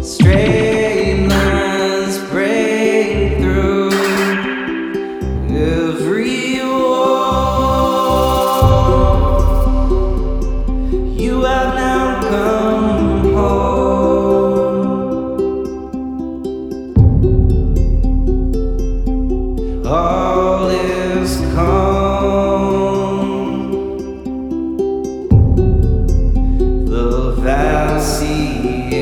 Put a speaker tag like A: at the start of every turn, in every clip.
A: Straight lines break through every wall. You have now come home. All is calm. The vast sea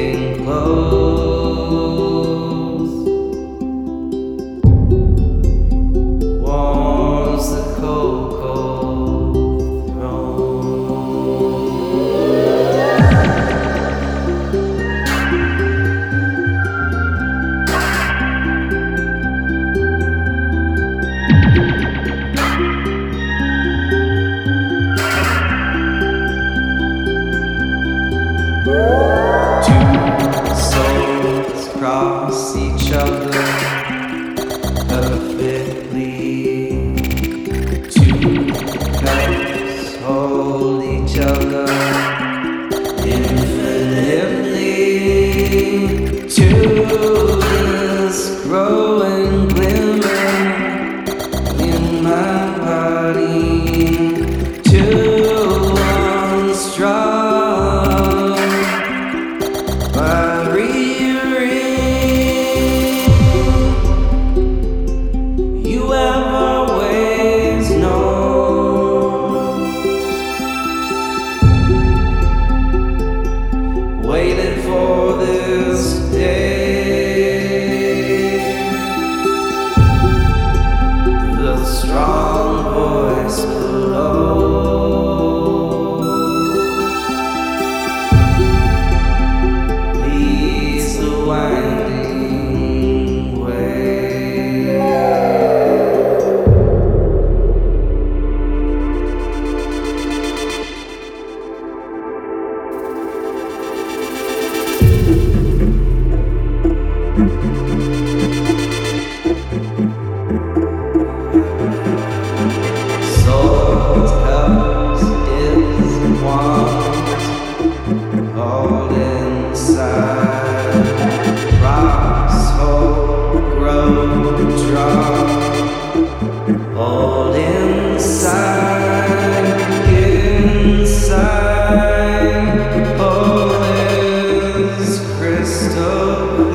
A: enclosed warms the cold, cold throne. Two souls cross each other perfectly. Two cups hold each other infinitely. Two this growing glimmer in my body. Two unstrung by rearing. You have always known, waiting for this day. The strong voice below leads the winding way. Swords, cups, is wands, all inside. Rocks hold, grow, drop, all inside. Inside, all is crystal.